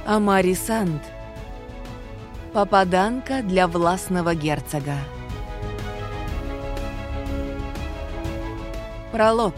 Амари Санд. Попаданка для властного герцога. Пролог.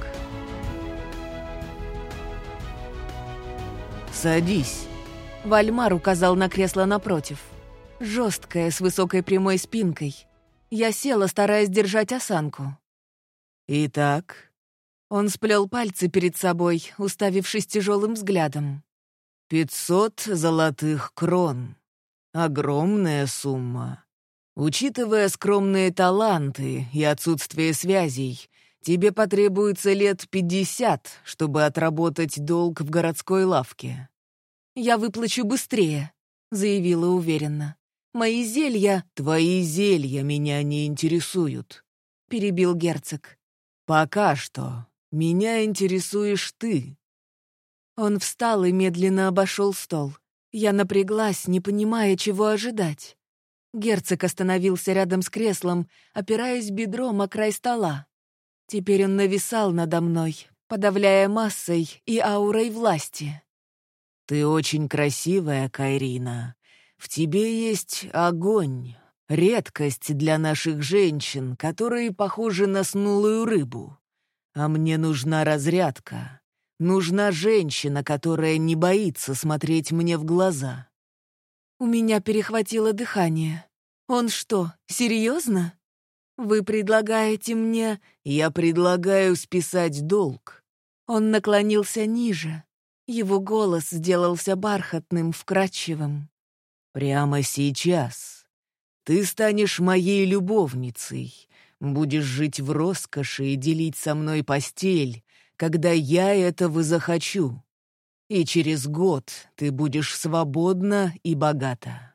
«Садись», — Вальмар указал на кресло напротив. Жесткое, с высокой прямой спинкой. Я села, стараясь держать осанку. «Итак?» Он сплел пальцы перед собой, уставившись тяжелым взглядом. 500 золотых крон. Огромная сумма. Учитывая скромные таланты и отсутствие связей, тебе потребуется лет 50, чтобы отработать долг в городской лавке. «Я выплачу быстрее», — заявила уверенно. «Мои зелья...» «Твои зелья меня не интересуют», — перебил герцог. «Пока что меня интересуешь ты». Он встал и медленно обошел стол. Я напряглась, не понимая, чего ожидать. Герцог остановился рядом с креслом, опираясь бедром о край стола. Теперь он нависал надо мной, подавляя массой и аурой власти. «Ты очень красивая, Кайрина. В тебе есть огонь, редкость для наших женщин, которые похожи на снулую рыбу. А мне нужна разрядка. Нужна женщина, которая не боится смотреть мне в глаза». У меня перехватило дыхание. Он что, серьезно? Вы предлагаете мне... Я предлагаю списать долг. Он наклонился ниже. Его голос сделался бархатным, вкрадчивым. Прямо сейчас. Ты станешь моей любовницей, будешь жить в роскоши и делить со мной постель, когда я этого захочу. И через год ты будешь свободна и богата.